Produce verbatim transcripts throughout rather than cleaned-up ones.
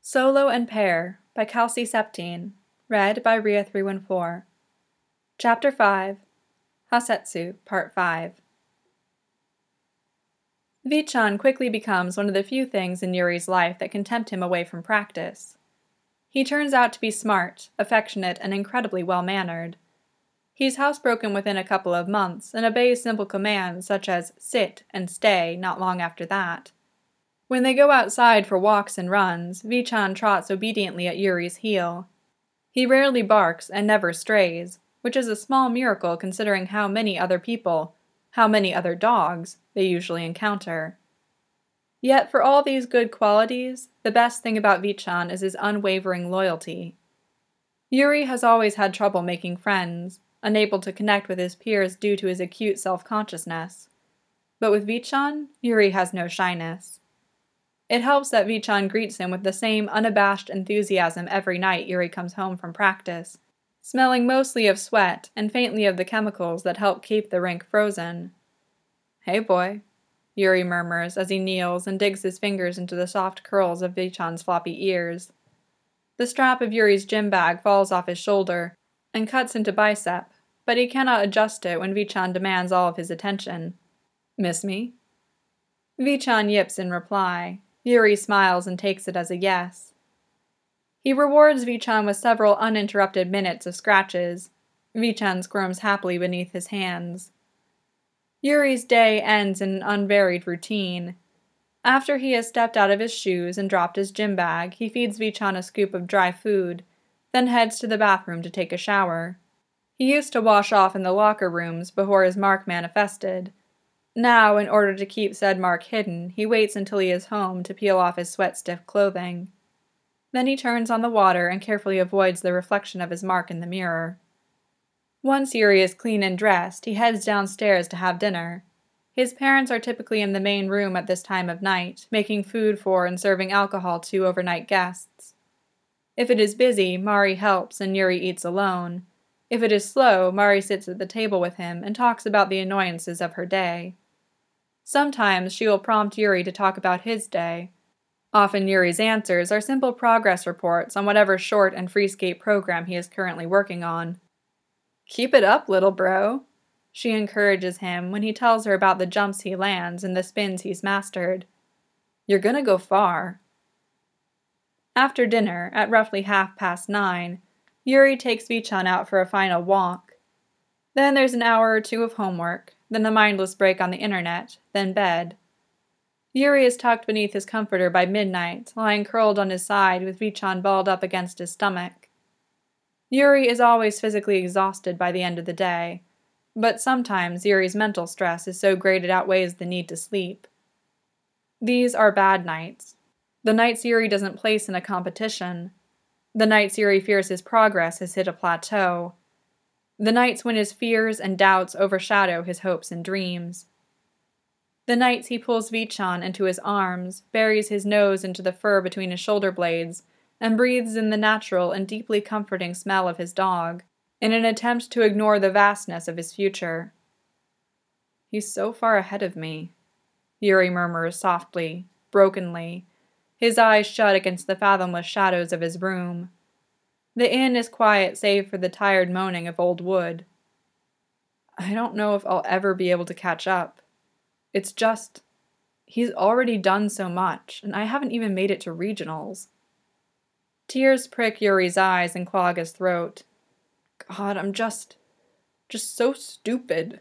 Solo and Pair by Kelsey Septine. Read by Ria three one four. Chapter five. Hasetsu, Part five. Vichan quickly becomes one of the few things in Yuri's life that can tempt him away from practice. He turns out to be smart, affectionate, and incredibly well-mannered. He's housebroken within a couple of months and obeys simple commands such as sit and stay not long after that. When they go outside for walks and runs, Vichan trots obediently at Yuri's heel. He rarely barks and never strays, which is a small miracle considering how many other people, how many other dogs, they usually encounter. Yet for all these good qualities, the best thing about Vichan is his unwavering loyalty. Yuri has always had trouble making friends, unable to connect with his peers due to his acute self-consciousness. But with Vichan, Yuri has no shyness. It helps that Vichan greets him with the same unabashed enthusiasm every night Yuri comes home from practice, smelling mostly of sweat and faintly of the chemicals that help keep the rink frozen. "Hey, boy," Yuri murmurs as he kneels and digs his fingers into the soft curls of Vichan's floppy ears. The strap of Yuri's gym bag falls off his shoulder and cuts into bicep, but he cannot adjust it when Vichan demands all of his attention. "Miss me?" Vichan yips in reply. Yuri smiles and takes it as a yes. He rewards Vichan with several uninterrupted minutes of scratches. Vichan squirms happily beneath his hands. Yuri's day ends in an unvaried routine. After he has stepped out of his shoes and dropped his gym bag, he feeds Vichan a scoop of dry food, then heads to the bathroom to take a shower. He used to wash off in the locker rooms before his mark manifested. Now, in order to keep said mark hidden, he waits until he is home to peel off his sweat-stiff clothing. Then he turns on the water and carefully avoids the reflection of his mark in the mirror. Once Yuri is clean and dressed, he heads downstairs to have dinner. His parents are typically in the main room at this time of night, making food for and serving alcohol to overnight guests. If it is busy, Mari helps and Yuri eats alone. If it is slow, Mari sits at the table with him and talks about the annoyances of her day. Sometimes she will prompt Yuri to talk about his day. Often Yuri's answers are simple progress reports on whatever short and free skate program he is currently working on. "Keep it up, little bro," she encourages him when he tells her about the jumps he lands and the spins he's mastered. "You're gonna go far." After dinner, at roughly half past nine, Yuri takes Vichan out for a final walk. Then there's an hour or two of homework, then a mindless break on the internet, then bed. Yuri is tucked beneath his comforter by midnight, lying curled on his side with Vichan balled up against his stomach. Yuri is always physically exhausted by the end of the day, but sometimes Yuri's mental stress is so great it outweighs the need to sleep. These are bad nights. The nights Yuri doesn't place in a competition. The nights Yuri fears his progress has hit a plateau. The nights when his fears and doubts overshadow his hopes and dreams. The nights he pulls Vichan into his arms, buries his nose into the fur between his shoulder blades, and breathes in the natural and deeply comforting smell of his dog, in an attempt to ignore the vastness of his future. "He's so far ahead of me," Yuri murmurs softly, brokenly, his eyes shut against the fathomless shadows of his room. The inn is quiet save for the tired moaning of old wood. "I don't know if I'll ever be able to catch up. It's just, he's already done so much, and I haven't even made it to regionals." Tears prick Yuri's eyes and clog his throat. "God, I'm just, just so stupid."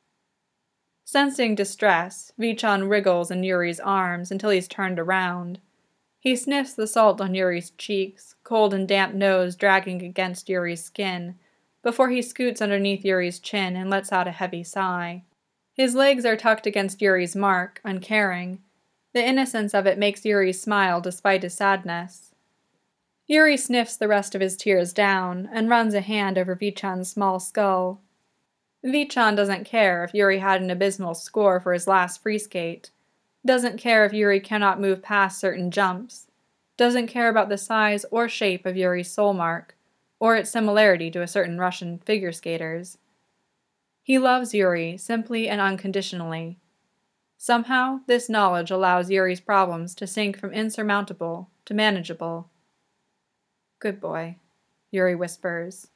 Sensing distress, Vichan wriggles in Yuri's arms until he's turned around. He sniffs the salt on Yuri's cheeks, cold and damp nose dragging against Yuri's skin, before he scoots underneath Yuri's chin and lets out a heavy sigh. His legs are tucked against Yuri's mark, uncaring. The innocence of it makes Yuri smile despite his sadness. Yuri sniffs the rest of his tears down and runs a hand over Vichan's small skull. Vichan doesn't care if Yuri had an abysmal score for his last free skate. Doesn't care if Yuri cannot move past certain jumps, doesn't care about the size or shape of Yuri's soul mark, or its similarity to a certain Russian figure skaters. He loves Yuri simply and unconditionally. Somehow, this knowledge allows Yuri's problems to sink from insurmountable to manageable. Good boy, Yuri whispers.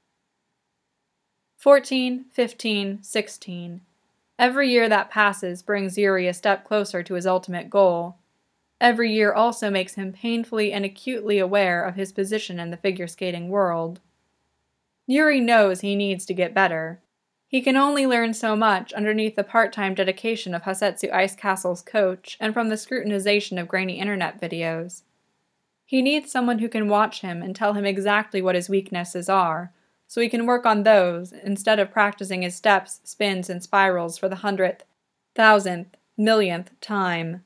Fourteen, fifteen, sixteen. Every year that passes brings Yuri a step closer to his ultimate goal. Every year also makes him painfully and acutely aware of his position in the figure skating world. Yuri knows he needs to get better. He can only learn so much underneath the part-time dedication of Hasetsu Ice Castle's coach and from the scrutinization of grainy internet videos. He needs someone who can watch him and tell him exactly what his weaknesses are, so he can work on those instead of practicing his steps, spins, and spirals for the hundredth, thousandth, millionth time.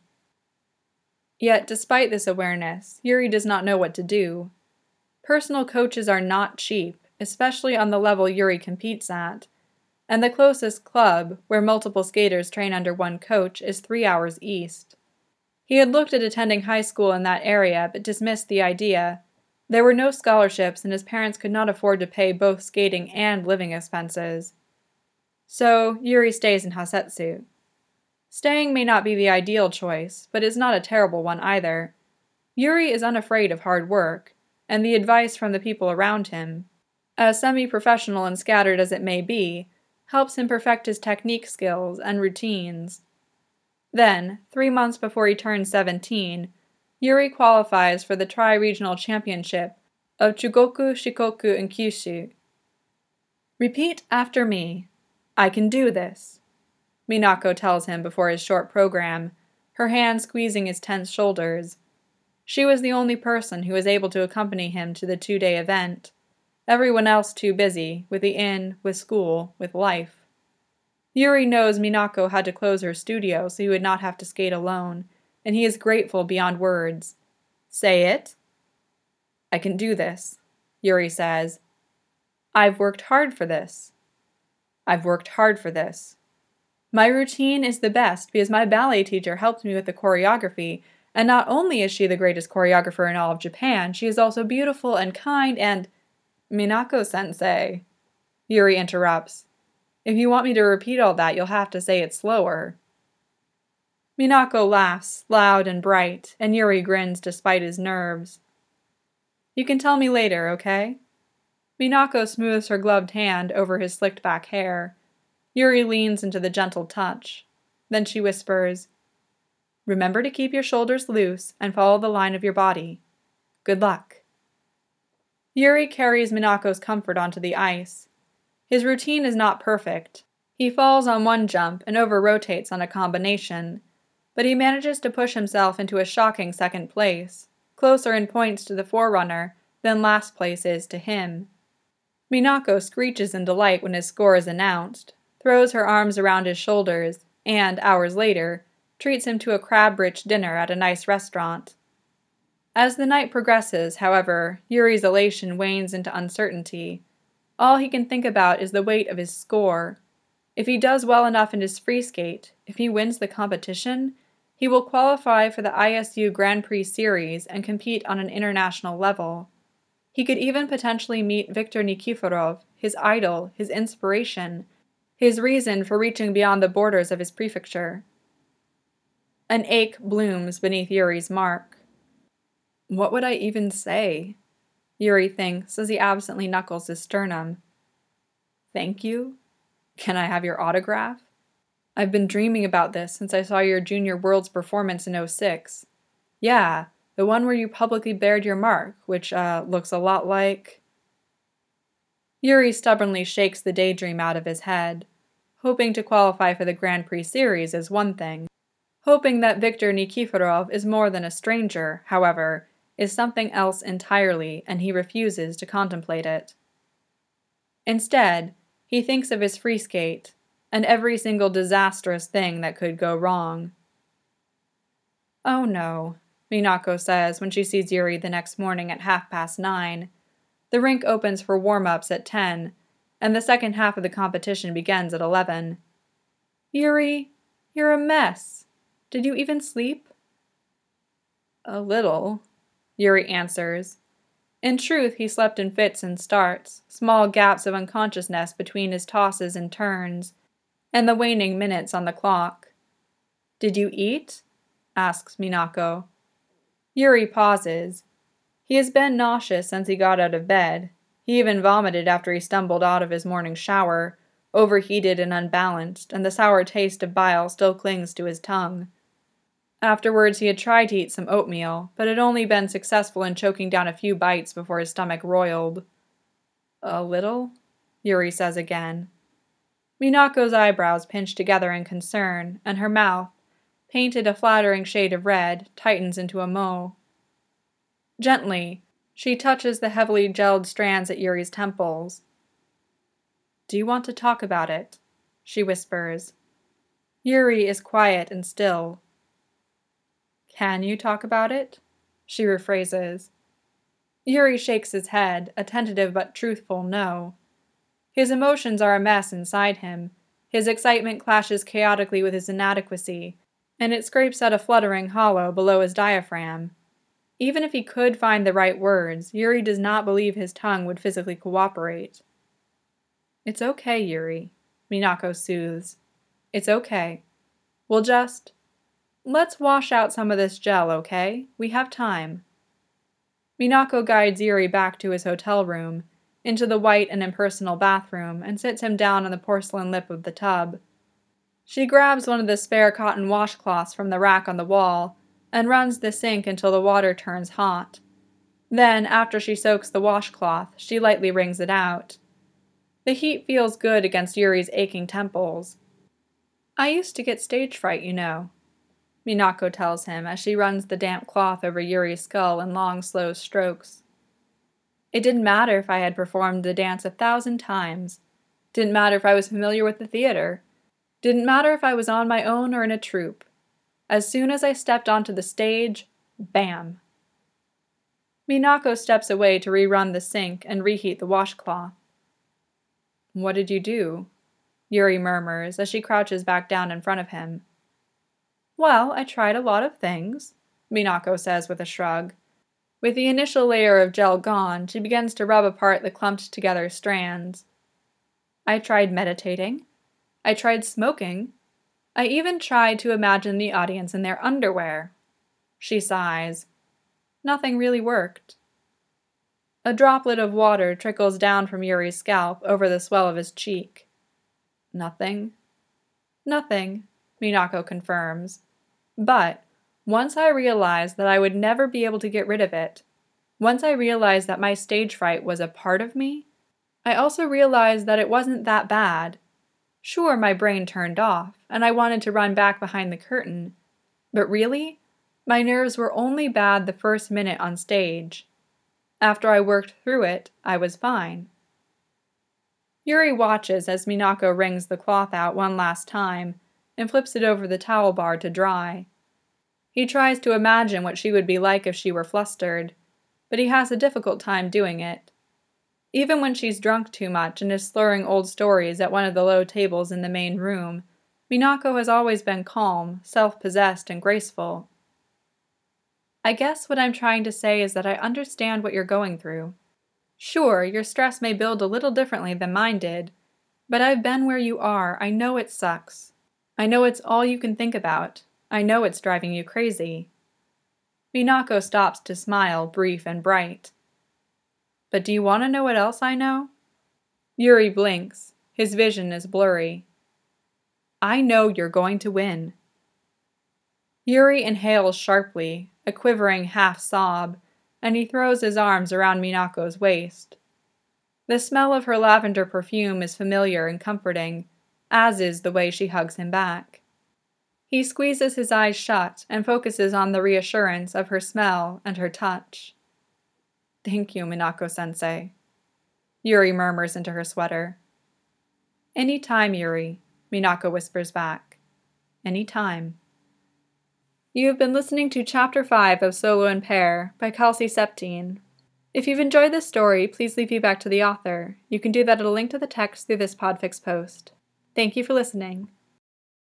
Yet, despite this awareness, Yuri does not know what to do. Personal coaches are not cheap, especially on the level Yuri competes at, and the closest club, where multiple skaters train under one coach, is three hours east. He had looked at attending high school in that area, but dismissed the idea. There were no scholarships, and his parents could not afford to pay both skating and living expenses. So, Yuri stays in Hasetsu. Staying may not be the ideal choice, but it's not a terrible one either. Yuri is unafraid of hard work, and the advice from the people around him, as semi-professional and scattered as it may be, helps him perfect his technique skills and routines. Then, three months before he turns seventeen, Yuri qualifies for the Tri-Regional Championship of Chugoku, Shikoku, and Kyushu. Repeat after me. I can do this, Minako tells him before his short program, her hand squeezing his tense shoulders. She was the only person who was able to accompany him to the two-day event. Everyone else too busy, with the inn, with school, with life. Yuri knows Minako had to close her studio so he would not have to skate alone, and he is grateful beyond words. Say it. I can do this, Yuri says. I've worked hard for this. I've worked hard for this. My routine is the best because my ballet teacher helped me with the choreography, and not only is she the greatest choreographer in all of Japan, she is also beautiful and kind and… Minako-sensei, Yuri interrupts. If you want me to repeat all that, you'll have to say it slower. Minako laughs, loud and bright, and Yuri grins despite his nerves. You can tell me later, okay? Minako smooths her gloved hand over his slicked back hair. Yuri leans into the gentle touch. Then she whispers, Remember to keep your shoulders loose and follow the line of your body. Good luck. Yuri carries Minako's comfort onto the ice. His routine is not perfect. He falls on one jump and over-rotates on a combination, but he manages to push himself into a shocking second place, closer in points to the forerunner than last place is to him. Minako screeches in delight when his score is announced, throws her arms around his shoulders, and, hours later, treats him to a crab-rich dinner at a nice restaurant. As the night progresses, however, Yuri's elation wanes into uncertainty. All he can think about is the weight of his score. If he does well enough in his free skate, if he wins the competition, he will qualify for the I S U Grand Prix Series and compete on an international level. He could even potentially meet Viktor Nikiforov, his idol, his inspiration, his reason for reaching beyond the borders of his prefecture. An ache blooms beneath Yuri's mark. What would I even say? Yuri thinks as he absently knuckles his sternum. Thank you? Can I have your autograph? I've been dreaming about this since I saw your Junior Worlds performance in oh six. Yeah, the one where you publicly bared your mark, which, uh, looks a lot like… Yuri stubbornly shakes the daydream out of his head. Hoping to qualify for the Grand Prix Series is one thing. Hoping that Viktor Nikiforov is more than a stranger, however, is something else entirely, and he refuses to contemplate it. Instead, he thinks of his free skate, and every single disastrous thing that could go wrong. Oh no, Minako says when she sees Yuri the next morning at half past nine. The rink opens for warm-ups at ten, and the second half of the competition begins at eleven. Yuri, you're a mess. Did you even sleep? A little, Yuri answers. In truth, he slept in fits and starts, small gaps of unconsciousness between his tosses and turns, and the waning minutes on the clock. Did you eat? Asks Minako. Yuri pauses. He has been nauseous since he got out of bed. He even vomited after he stumbled out of his morning shower, overheated and unbalanced, and the sour taste of bile still clings to his tongue. Afterwards, he had tried to eat some oatmeal, but had only been successful in choking down a few bites before his stomach roiled. "A little?" Yuri says again. Minako's eyebrows pinch together in concern, and her mouth, painted a flattering shade of red, tightens into a moe. Gently, she touches the heavily gelled strands at Yuri's temples. "Do you want to talk about it?" she whispers. Yuri is quiet and still. "Can you talk about it?" she rephrases. Yuri shakes his head, a tentative but truthful no. His emotions are a mess inside him. His excitement clashes chaotically with his inadequacy, and it scrapes out a fluttering hollow below his diaphragm. Even if he could find the right words, Yuri does not believe his tongue would physically cooperate. "It's okay, Yuri," Minako soothes. "It's okay. We'll just... Let's wash out some of this gel, okay? We have time." Minako guides Yuri back to his hotel room, into the white and impersonal bathroom, and sits him down on the porcelain lip of the tub. She grabs one of the spare cotton washcloths from the rack on the wall, and runs the sink until the water turns hot. Then, after she soaks the washcloth, she lightly wrings it out. The heat feels good against Yuri's aching temples. "I used to get stage fright, you know," Minako tells him as she runs the damp cloth over Yuri's skull in long, slow strokes. "It didn't matter if I had performed the dance a thousand times. Didn't matter if I was familiar with the theater. Didn't matter if I was on my own or in a troupe. As soon as I stepped onto the stage, bam!" Minako steps away to rerun the sink and reheat the washcloth. "What did you do?" Yuri murmurs as she crouches back down in front of him. "Well, I tried a lot of things," Minako says with a shrug. With the initial layer of gel gone, she begins to rub apart the clumped together strands. "I tried meditating. I tried smoking. I even tried to imagine the audience in their underwear." She sighs. "Nothing really worked." A droplet of water trickles down from Yuri's scalp over the swell of his cheek. "Nothing?" "Nothing," Minako confirms. "But, once I realized that I would never be able to get rid of it, once I realized that my stage fright was a part of me, I also realized that it wasn't that bad. Sure, my brain turned off, and I wanted to run back behind the curtain, but really, my nerves were only bad the first minute on stage. After I worked through it, I was fine." Yuri watches as Minako wrings the cloth out one last time and flips it over the towel bar to dry. He tries to imagine what she would be like if she were flustered, but he has a difficult time doing it. Even when she's drunk too much and is slurring old stories at one of the low tables in the main room, Minako has always been calm, self-possessed, and graceful. "I guess what I'm trying to say is that I understand what you're going through. Sure, your stress may build a little differently than mine did, but I've been where you are. I know it sucks. I know it's all you can think about. I know it's driving you crazy." Minako stops to smile, brief and bright. "But do you want to know what else I know?" Yuri blinks. His vision is blurry. "I know you're going to win." Yuri inhales sharply, a quivering half-sob, and he throws his arms around Minako's waist. The smell of her lavender perfume is familiar and comforting, as is the way she hugs him back. He squeezes his eyes shut and focuses on the reassurance of her smell and her touch. "Thank you, Minako-sensei," Yuri murmurs into her sweater. "Any time, Yuri," Minako whispers back. "Any time." You have been listening to Chapter five of Solo and Pair by Kelsey Septine. If you've enjoyed this story, please leave feedback to the author. You can do that at a link to the text through this Podfix post. Thank you for listening.